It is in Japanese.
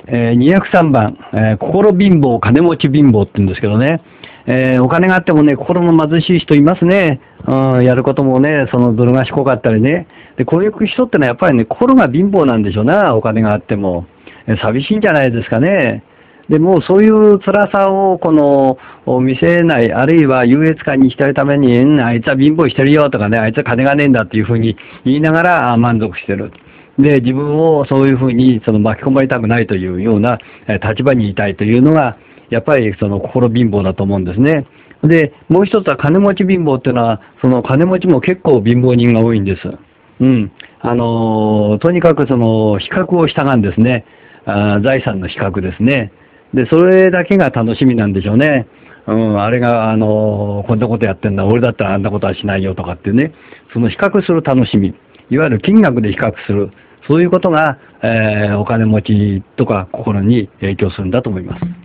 203番、心貧乏、金持ち貧乏って言うんですけどね、お金があってもね、心の貧しい人いますね。やることもね、そのずる賢かったりね。で、こういう人ってのはやっぱりね、心が貧乏なんでしょうな、お金があっても。寂しいんじゃないですかね。でもうそういう辛さを見せない、あるいは優越感に浸るために、あいつは貧乏してるよとかね、あいつは金がねえんだっていうふうに言いながら満足してる。で、自分をそういうふうに巻き込まれたくないというような立場にいたいというのが、やっぱりその心貧乏だと思うんですね。で、もう一つは金持ち貧乏っていうのは、その金持ちも結構貧乏人が多いんです。うん。とにかくその比較をしたがんですね。財産の比較ですね。で、それだけが楽しみなんでしょうね。あれが、こんなことやってんだ、俺だったらあんなことはしないよとかってね、その比較する楽しみ、いわゆる金額で比較する、そういうことが、お金持ちとか心に影響するんだと思います。